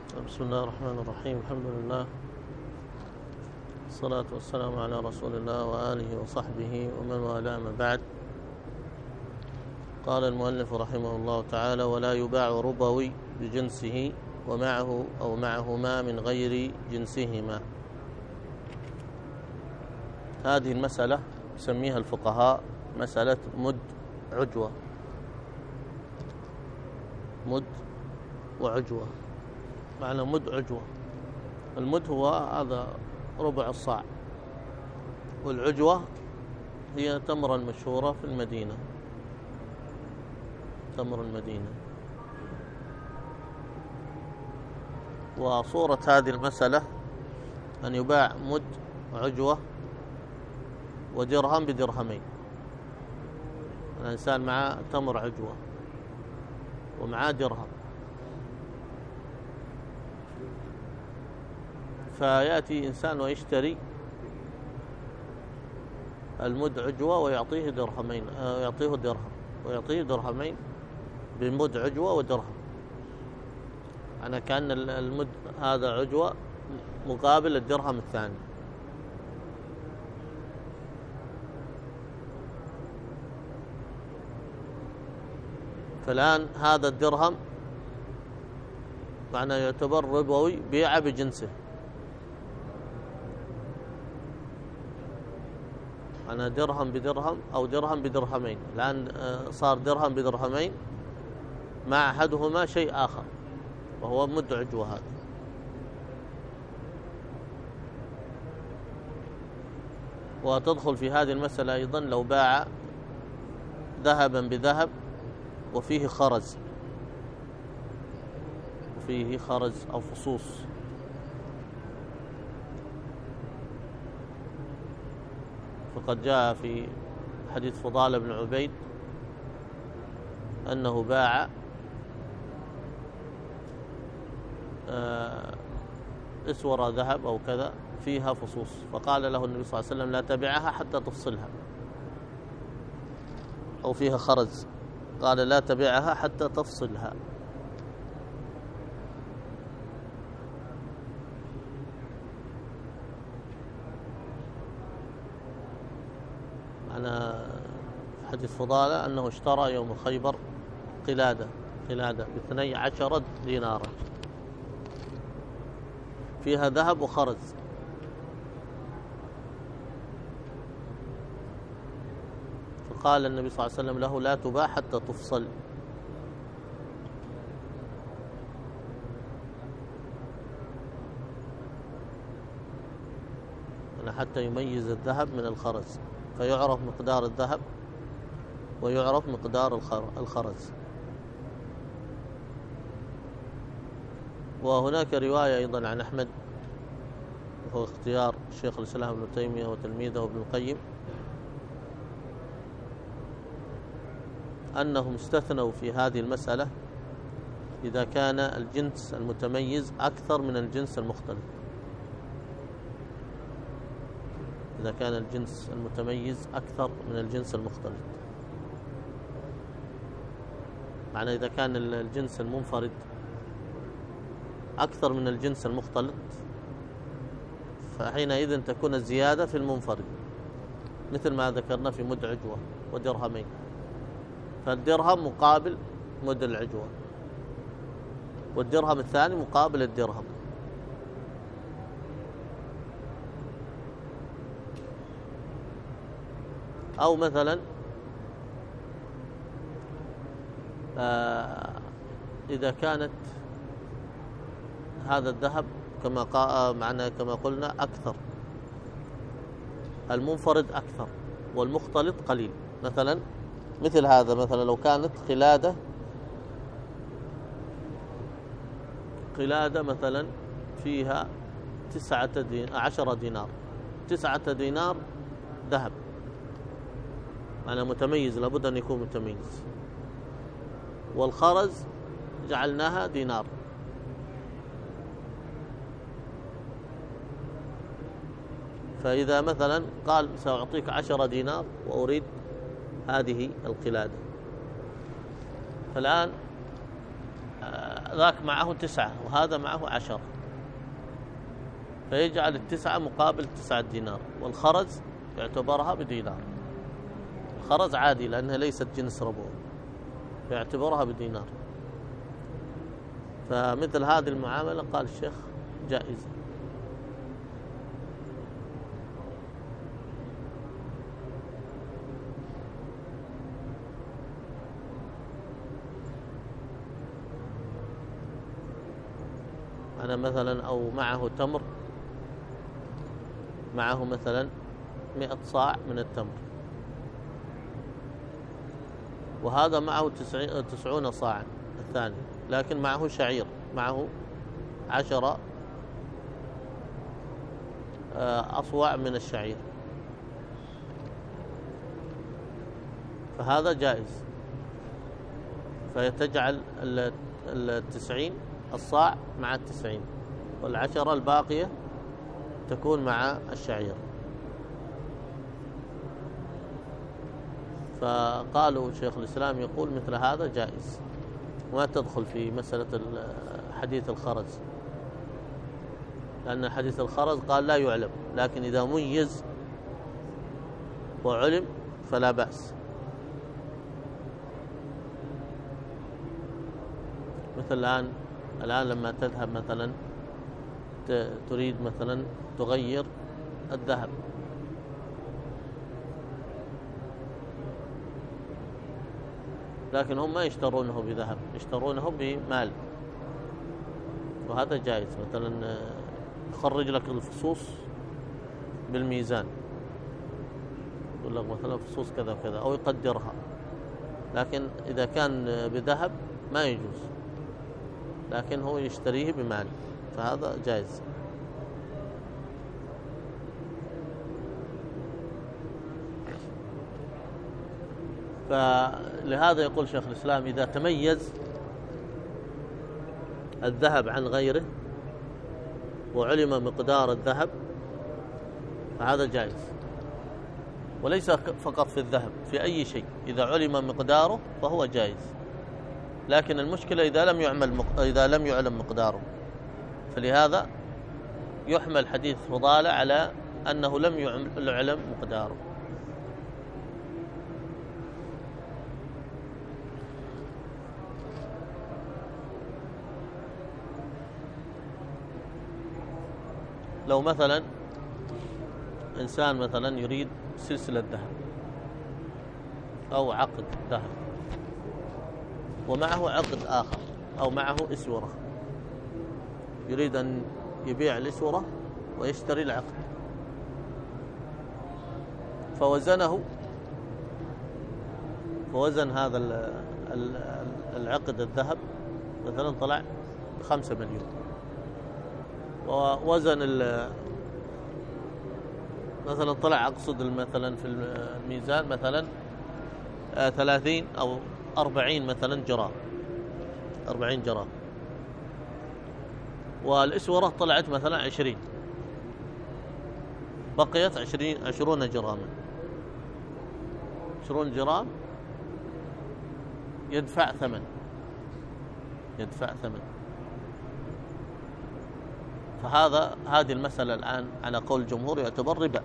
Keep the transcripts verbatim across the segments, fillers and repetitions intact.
بسم الله الرحمن الرحيم. الحمد لله، الصلاة والسلام على رسول الله وآله وصحبه ومن والاه، ما بعد. قال المؤلف رحمه الله تعالى: ولا يباع ربوي بجنسه ومعه أو معهما من غير جنسهما. هذه المسألة يسميها الفقهاء مسألة مد عجوة. مد وعجوة. معنى مد عجوة، المد هو هذا ربع الصاع، والعجوة هي تمرة المشهورة في المدينة، تمر المدينة. وصورة هذه المسألة أن يباع مد عجوة ودرهم بدرهمين. الإنسان معه تمر عجوة ومعاه درهم، فيأتي إنسان ويشتري المد عجوة ويعطيه درهمين، يعطيه درهم ويعطيه درهمين بمد عجوة ودرهم. أنا كأن المد هذا عجوة مقابل الدرهم الثاني. فالآن هذا الدرهم معنى يعتبر ربوي، بيع بجنسه. أنا درهم بدرهم أو درهم بدرهمين، الآن صار درهم بدرهمين مع أحدهما شيء آخر وهو مد عجوة. هذا وتدخل في هذه المسألة أيضا لو باع ذهبا بذهب وفيه خرز، وفيه خرز أو فصوص. فقد جاء في حديث فضالة بن عبيد أنه باع اسورة ذهب أو كذا فيها فصوص، فقال له النبي صلى الله عليه وسلم: لا تبعها حتى تفصلها. أو فيها خرز، قال: لا تبعها حتى تفصلها. معنى حديث فضالة أنه اشترى يوم خيبر قلادة قلادة باثني عشرة دينارا فيها ذهب وخرز. فقال النبي صلى الله عليه وسلم له: لا تباع حتى تفصل. حتى يميز الذهب من الخرز، فيعرف مقدار الذهب ويعرف مقدار الخرز. وهناك رواية أيضا عن أحمد، وهو اختيار الشيخ الإسلام ابن تيمية وتلميذه ابن القيم، أنهم استثنوا في هذه المسألة إذا كان الجنس المتميز أكثر من الجنس المختلط. إذا كان الجنس المتميز أكثر من الجنس المختلط، معنى إذا كان الجنس المنفرد أكثر من الجنس المختلط فحينئذ تكون الزيادة في المنفرد، مثل ما ذكرنا في مد عجوة ودرهمين. فالدرهم مقابل مد العجوة، والدرهم الثاني مقابل الدرهم. أو مثلا آه إذا كانت هذا الذهب كما قال معنا كما قلنا أكثر، المنفرد أكثر والمختلط قليل. مثلا مثل هذا، مثلا لو كانت قلادة قلادة مثلا فيها تسعة دين عشرة دينار تسعة دينار ذهب، معنى متميز، لابد أن يكون متميز. والخرز جعلناها دينار، فإذا مثلا قال سأعطيك عشرة دينار وأريد هذه القلادة، فالآن ذاك معه تسعة وهذا معه عشرة، فيجعل التسعة مقابل تسعة دينار، والخرز يعتبرها بدينار. الخرز عادي لأنها ليست جنس ربوع، فيعتبرها بدينار. فمثل هذه المعاملة قال الشيخ جائزة. أنا مثلا أو معه تمر، معه مثلا مئة صاع من التمر، وهذا معه تسعون صاعا الثاني، لكن معه شعير، معه عشرة أصواع من الشعير، فهذا جائز. فيتجعل التسعين الصاع مع التسعين، والعشرة الباقية تكون مع الشعير. فقالوا شيخ الإسلام يقول مثل هذا جائز، وما تدخل في مسألة حديث الخرز، لأن حديث الخرز قال لا يعلم، لكن إذا ميز وعلم فلا بأس. مثل الآن الآن لما تذهب مثلا تريد مثلا تغير الذهب، لكن هم ما يشترونه بذهب، يشترونه بمال، وهذا جائز. مثلا يخرج لك الفصوص بالميزان، يقول لك مثلا فصوص كذا وكذا، أو يقدرها، لكن إذا كان بذهب ما يجوز، لكن هو يشتريه بمال، فهذا جائز. فلهذا يقول شيخ الإسلام إذا تميز الذهب عن غيره وعلم مقدار الذهب فهذا جائز، وليس فقط في الذهب، في أي شيء إذا علم مقداره فهو جائز. لكن المشكلة إذا لم يعمل مق... إذا لم يعلم مقداره، فلهذا يحمل حديث فضالة على أنه لم يعلم مقداره. لو مثلا إنسان مثلا يريد سلسلة ذهب أو عقد ذهب، ومعه عقد آخر أو معه إسورة، يريد أن يبيع الإسورة ويشتري العقد، فوزنه فوزن هذا العقد الذهب مثلا طلع خمسة مليون، ووزن مثلا طلع أقصد مثلا في الميزان مثلا ثلاثين أو أربعين مثلا جرام، أربعين جرام، والإسورة طلعت مثلا عشرين، بقيت عشرين عشرون جراما، عشرون جرام يدفع ثمن يدفع ثمن فهذا هذه المسألة الآن على قول الجمهور يعتبر ربا،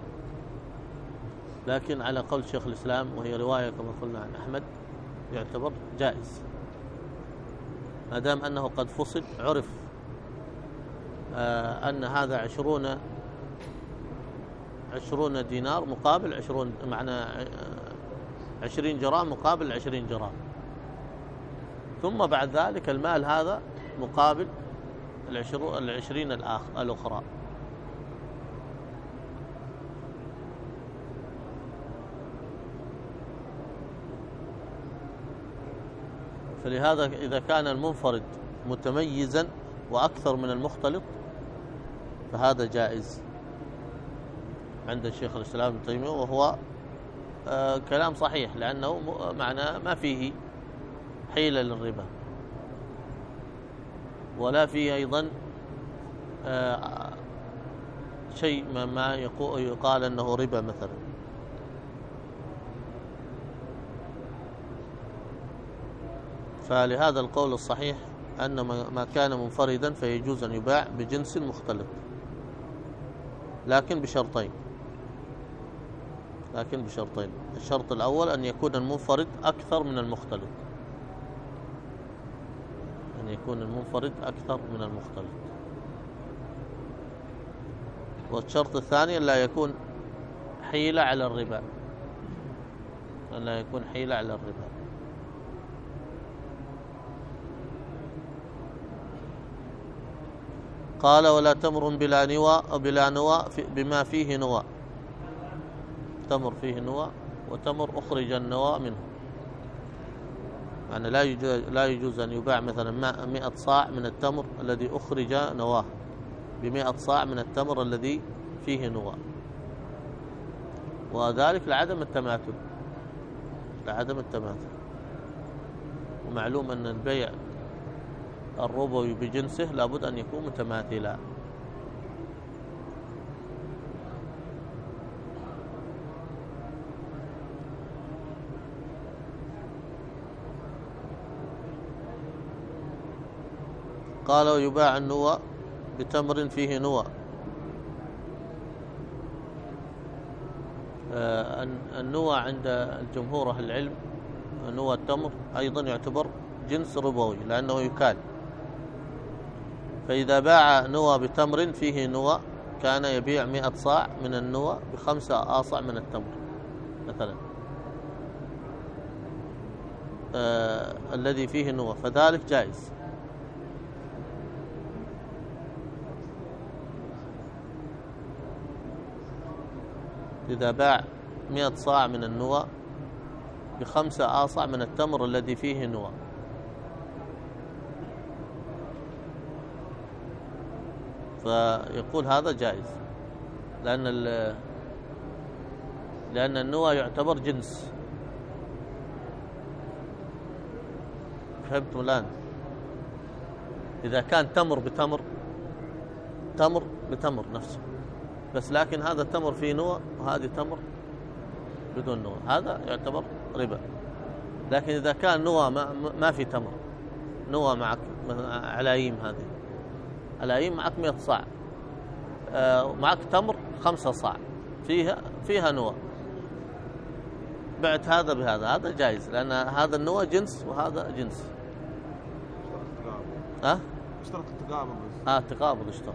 لكن على قول شيخ الإسلام وهي رواية كما قلنا عن أحمد يعتبر جائز، ما دام أنه قد فصل، عرف آه أن هذا عشرون عشرون دينار مقابل عشرون، معنى عشرين جرام مقابل عشرين جرام، ثم بعد ذلك المال هذا مقابل العشرين الأخرى. فلهذا إذا كان المنفرد متميزا وأكثر من المختلط فهذا جائز عند الشيخ الإسلام ابن تيمية، وهو آه كلام صحيح، لأنه معناه ما فيه حيلة للربا، ولا فيه أيضا آه شيء ما يقال أنه ربا مثلا. فلهذا القول الصحيح أن ما كان منفردا فيجوز أن يباع بجنس مختلط، لكن بشرطين لكن بشرطين الشرط الأول أن يكون المنفرد أكثر من المختلط أن يكون المنفرد أكثر من المختلط والشرط الثاني أن لا يكون حيلة على الربا أن لا يكون حيلة على الربا. قال ولا تمر بلا نوى بلا نوى بما فيه نوى، تمر فيه نوى وتمر أخرج النوى منه، يعني لا يجوز لا يجوز أن يباع مثلا مئة صاع من التمر الذي أخرج نواه بمئة صاع من التمر الذي فيه نوى، وذلك لعدم التماثل لعدم التماثل ومعلوم أن البيع الربوي بجنسه لابد أن يكون متماثلا. قال ويباع النوى بتمر فيه نوى. آه النوى عند الجمهور أهل العلم نوى التمر أيضا يعتبر جنس ربوي لأنه يكال، فإذا باع نوى بتمر فيه نوى كان يبيع مئة صاع من النوى بخمسة آصع من التمر مثلا آه الذي فيه نوى، فذلك جائز. إذا باع مئة صاع من النوى بخمسة آصع من التمر الذي فيه نوى، فيقول هذا جائز لأن لأن النوى يعتبر جنس. فهمتم الآن؟ إذا كان تمر بتمر تمر بتمر نفسه، بس لكن هذا التمر فيه نوى وهذه تمر بدون نوى، هذا يعتبر ربا. لكن إذا كان نوى ما, ما في تمر، نوى معك علايم، هذه علايم معك مئة صاع، آه معك تمر خمسة صاع فيها فيها نوى، بعت هذا بهذا، هذا جائز لأن هذا النوى جنس وهذا جنس. ها؟ اشترط التقابض بس. اه تقابض اشترط.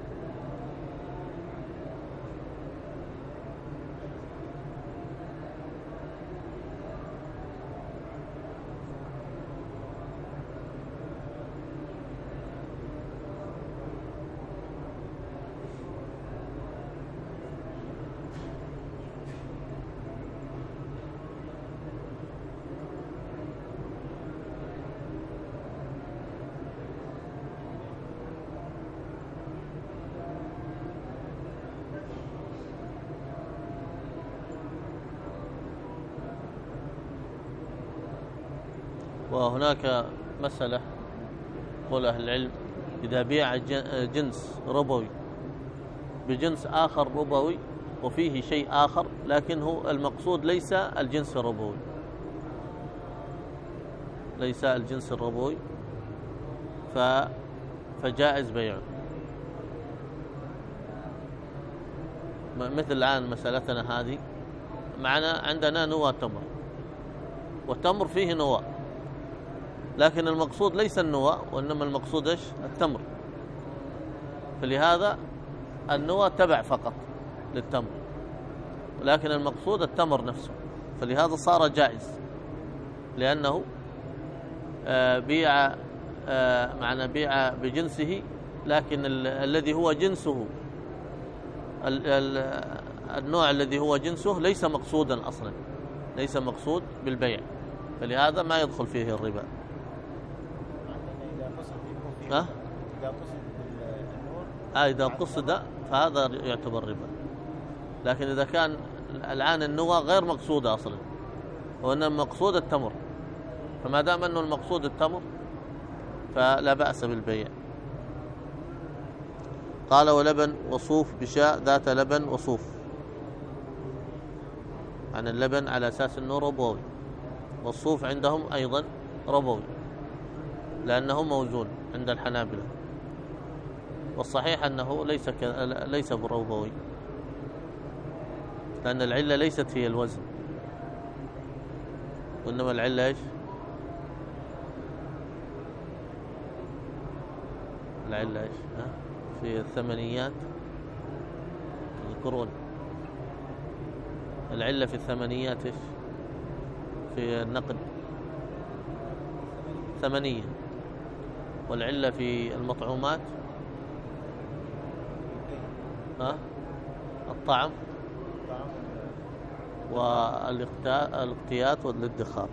وهناك مسألة قول أهل العلم إذا بيع جنس ربوي بجنس آخر ربوي وفيه شيء آخر لكنه المقصود ليس الجنس الربوي ليس الجنس الربوي فجائز بيعه. مثل الآن مسألتنا هذه، معنا عندنا نوى تمر والتمر فيه نوى، لكن المقصود ليس النوى وإنما المقصود إيش؟ التمر، فلهذا النوى تبع فقط للتمر، لكن المقصود التمر نفسه، فلهذا صار جائز لأنه بيع معنى بيع بجنسه، لكن الذي هو جنسه النوع الذي هو جنسه ليس مقصودا أصلا، ليس مقصود بالبيع، فلهذا ما يدخل فيه الربا. ها؟ إذا قصد النور آه إذا قصد فهذا يعتبر ربا، لكن إذا كان الآن النوى غير مقصودة أصلا وإنما المقصود التمر، فما دام أنه المقصود التمر فلا بأس بالبيع. قال ولبن وصوف بشاء ذات لبن وصوف، عن اللبن على أساس أنه ربوي، والصوف عندهم أيضا ربوي، لأنه موزون عند الحنابلة، والصحيح أنه ليس ك... ليس بربوي، لأن العلة ليست هي الوزن، وإنما العلة إيش؟ العلة إيش؟ ها؟ في الثمانيات يذكرون العلة في الثمانيات إيش؟ في النقد ثمانية، والعلة في المطعومات ها؟ الطعم والاقتيات والادخار.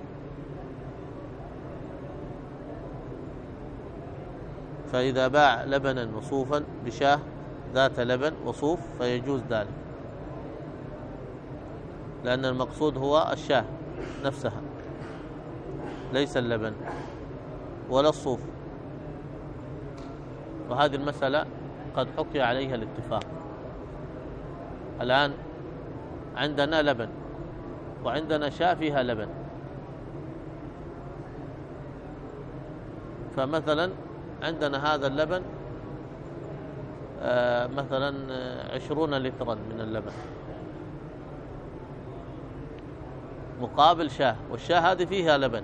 فإذا باع لبنا وصوفا بشاه ذات لبن وصوف فيجوز ذلك، لأن المقصود هو الشاه نفسها، ليس اللبن ولا الصوف. وهذه المسألة قد حكي عليها الاتفاق. الآن عندنا لبن وعندنا شاة فيها لبن، فمثلا عندنا هذا اللبن آه مثلا عشرون لترا من اللبن مقابل شاة، والشاة هذه فيها لبن.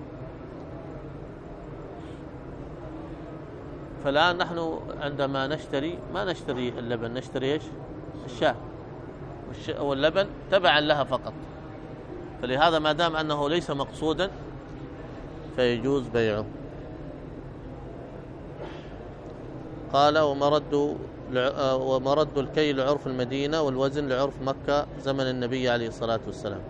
فالآن نحن عندما نشتري ما نشتري اللبن، نشتري ايش؟ الشاة، واللبن تبعا لها فقط. فلهذا ما دام أنه ليس مقصودا فيجوز بيعه. قال ومرد ومرد الكيل لعرف المدينة والوزن لعرف مكة زمن النبي عليه الصلاة والسلام.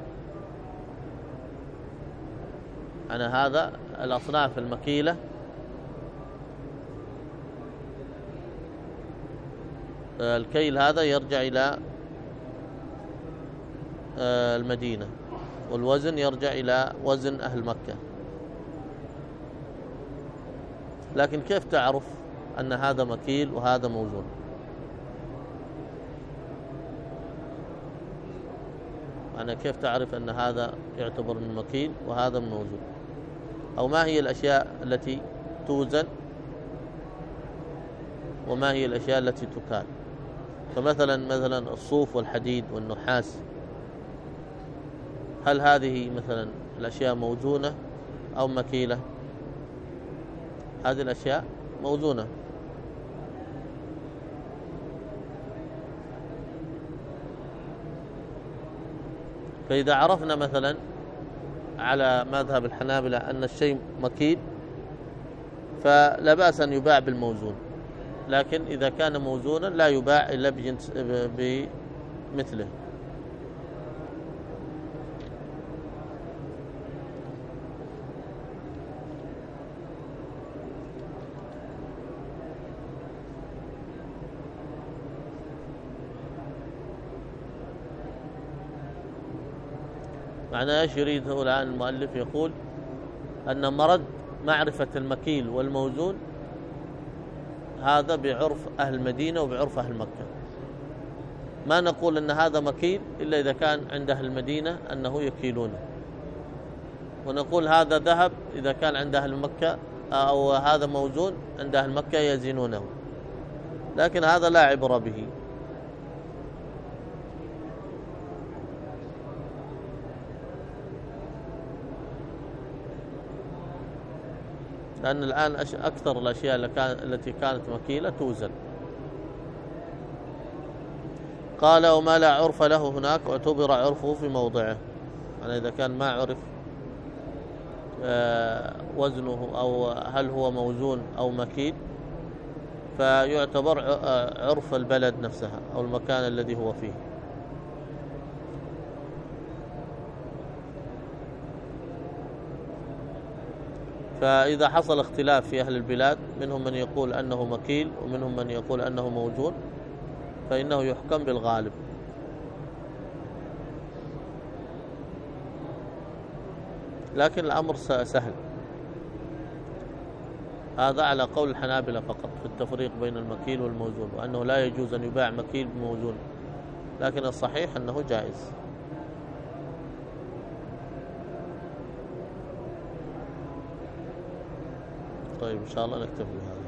أنا هذا الأصناف المكيلة الكيل هذا يرجع إلى المدينة، والوزن يرجع إلى وزن أهل مكة. لكن كيف تعرف أن هذا مكيل وهذا موزون؟ أنا كيف تعرف أن هذا يعتبر من مكيل وهذا من موزون؟ أو ما هي الأشياء التي توزن وما هي الأشياء التي تكال؟ فمثلا مثلا الصوف والحديد والنحاس، هل هذه مثلا الأشياء موزونة أو مكيلة؟ هذه الأشياء موزونة. فإذا عرفنا مثلا على مذهب الحنابلة أن الشيء مكيل فلا بأس أن يباع بالموزون، لكن إذا كان موزونا لا يباع إلا بجنس بمثله. معناه ايش يريده الآن المؤلف؟ يقول أن مرد معرفة المكيل والموزون هذا بعرف أهل المدينة وبعرف أهل مكة. ما نقول أن هذا مكيل إلا إذا كان عند أهل المدينة أنه يكيلونه، ونقول هذا ذهب إذا كان عند أهل مكة، أو هذا موزون عند أهل مكة يزنونه، لكن هذا لا عبرة به. لأن الآن أكثر الأشياء التي كانت مكيلة توزن. قال وما لا عرف له هناك اعتبر عرفه في موضعه. يعني إذا كان ما عرف وزنه أو هل هو موزون أو مكيل فيعتبر عرف البلد نفسها أو المكان الذي هو فيه. فإذا حصل اختلاف في أهل البلاد، منهم من يقول أنه مكيل ومنهم من يقول أنه موزون، فإنه يحكم بالغالب. لكن الأمر سهل. هذا على قول الحنابلة فقط في التفريق بين المكيل والموزون، وأنه لا يجوز أن يباع مكيل بموزون، لكن الصحيح أنه جائز. طيب إن شاء الله نكتفي بهذا.